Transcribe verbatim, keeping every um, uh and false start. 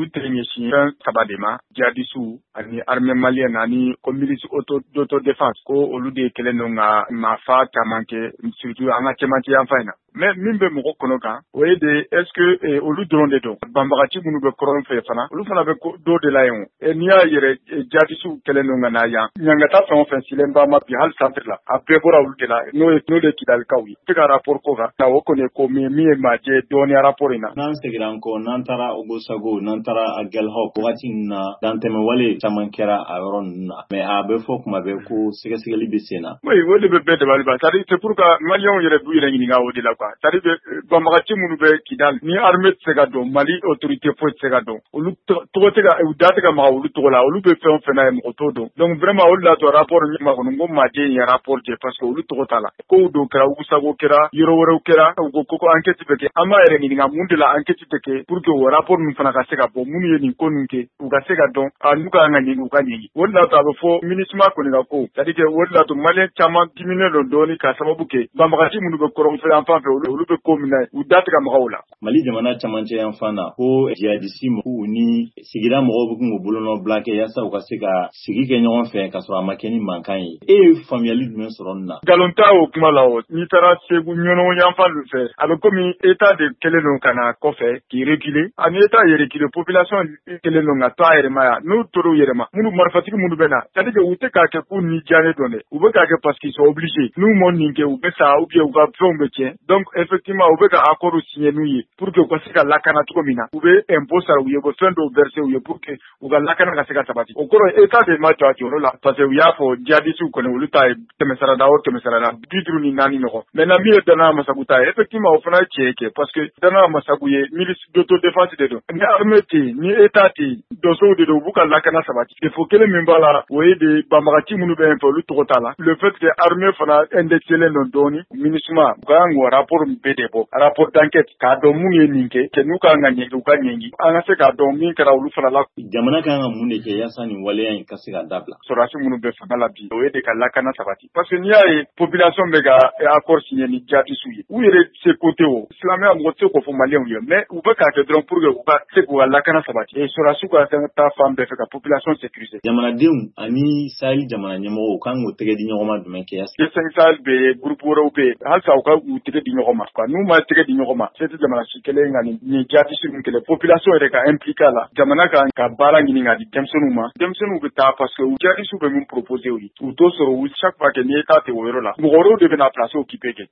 olu tɛ ɲɛsin fɛn saba de ma jihadistes ani armée malienne ani ko milice d'autodéfense ko olu de kɛlen don ka maafa caman kɛ surtout an ka cɛmancɛ yan fan in na. Mais min bɛ mɔgɔ kɔnɔ kan o ye de est-ce que olu dɔrɔn de don banbagaci minnu bɛ kɔrɔn fɛ fana olu fana bɛ dɔ de la yen o n'i y'a yɛrɛ jihadistes kɛlen don ka na yan ɲangata fɛn o fɛn silenba ma bi hali centre la a bɛɛ bɔra olu de la n'o ye n'o de kidalikaw ye tɛ ka rapport ko kan o kɔni ko min min ye majɛ dɔɔniya rapport in na. N'an seginna kɔ n'an taara Ogosago n'an taara a Gelhop wagati ninnu na dantɛmɛwale caman kɛra a yɔrɔ ninnu na mais a bɛ fɔ kuma bɛɛ ko sɛgɛsɛgɛli bɛ sen na. Oui o de bɛ bɛɛ dabali ban c'est-à-dire c'est pour que maliyɛnw yɛrɛ b'u yɛrɛ ɲininka o de la quoi c'est-à-dire banbagaci minnu bɛ Kidal ni armée tɛ se ka dɔn Mali autorité foyi tɛ se ka dɔn olu tɔgɔ tɛ ka u da tɛ ka maga olu tɔgɔ la olu bɛ fɛn o fɛn na ye mɔgɔ t'o dɔn donc vraiment olu de y'a to rapport min ma kɔnɔ n ko majɛ in ye rapport kɛ parce que olu tɔgɔ t'a la kow dɔw kɛra Ogosago kɛra yɔrɔ wɛrɛw kɛra u ko ko enquête bɛ kɛ an b'a yɛrɛ ɲininka mun de la enquête tɛ kɛ pour que o rapport ninnu fana ka se ka bɔ minnu ye nin ko ninnu kɛ u ka se ka dɔn a n'u ka kan ka ɲɛɲini u ka ɲɛɲini o de y'a to a bɛ fɔ MINUSMA kɔni ka ko c'est-à-dire que o de y'a to maliyɛn caman diminen don dɔɔnin ka sababu kɛ banbagaci minnu bɛ kɔrɔnfɛ yan fan fɛ olu bɛ ko min na u da tɛ ka maga o la. Mali jamana camancɛ yan fan na ko jihadistes mɔgɔw ni sigida mɔgɔw bɛ k'u bolonɔ bila kɛ yaasa u ka se ka sigi kɛ ɲɔgɔn fɛ ka sɔrɔ a ma kɛ ni mankan ye e ye faamuyali jumɛn sɔrɔ nin na. Nkalon t'a o kuma la o n'i taara Segu ɲɔnɔ yan fan ninnu fɛ a bɛ komi état de kɛlen don ka na kɔfɛ k'i reculer ani état ye reculer population kɛlen don ka to a yɛrɛ ma yan n'u tora u yɛrɛ ma minnu marifatigi minnu bɛ na c'est-à-dire que u tɛ k'a kɛ k'u ni diyalen dɔn dɛ u bɛ k'a kɛ parce qu'ils sont obligés n'u m'o nin kɛ u bɛ sa ou bien u ka fɛnw bɛ tiɲɛ donc effectivement u bɛ ka accord signé n'u ye pour que u ka se ka lakana cogo min na u bɛ impôt sara u ye u bɛ fɛn dɔw verser u ye pour que u ka lakana ka se ka sabati o kɔrɔ état de ma jɔ a jɔyɔrɔ la parce que u y'a fɔ jihadistes kɔni olu ta ye tɛmɛsarada o tɛmɛsarada bi duuru ni naani ɲɔgɔn maintenant min ye Danaya Masagu ta ye effectivement o fana ye tiɲɛ kɛ parce que Danaya Masagu ye milice d'autodéfense de don ni armée tɛ yen ni état tɛ yen donsow de don u b'u ka lakana sabati défaut kelen min b'a la o ye de banbagaci minnu bɛ yen fɛ olu tɔgɔ t'a la le fait que armée fana indexelen don dɔɔnin MINUSMA u ka kan k'o rapport bɛɛ de bɔ rapport d'enquête k'a dɔn mun ye nin kɛ cɛ n'u ka kan ka ɲɛɲini u ka ɲɛɲini an ka se k'a dɔn min kɛra olu fana la. Jamana kan ka mun de kɛ yaasa nin waleya in ka se ka dabila. Sɔrɔdasi minnu bɛ fanga la bi o ye de ka lakana sabati parce que n'i y'a ye population bɛ ka accord signé ni jihadistes ye u yɛrɛ se côté o silamɛya mɔgɔ tɛ se k'o fɔ maliyɛnw ye mais u bɛ k'a kɛ dɔrɔn pour que u ka se k'u ka lakana sabati et sɔrɔdasiw ka taa fan bɛɛ fɛ ka population sécuriser. Jamanadenw ani Sahel jamana ɲɛmɔgɔw kan k'o tɛgɛ di ɲɔgɔn ma jumɛn kɛ yaasa. G cinq Sahel bɛ yen groupe wɛrɛw bɛ yen halisa u ka u tɛgɛ di ɲɔgɔn ma quoi n'u ma tɛgɛ di ɲɔgɔn ma se tɛ jamana si kelen ka nin nin jihadistes ninnu kɛlɛ population yɛrɛ ka impliqué a la jamana kan ka baara ɲini ka di denmisɛnninw ma denmisɛnninw bɛ taa parce que jihadistes bɛ min proposer u ye u t'o sɔrɔ u chaque fois que ni état tɛ o yɔrɔ la mɔgɔ wɛrɛw de bɛna place occupé kɛ.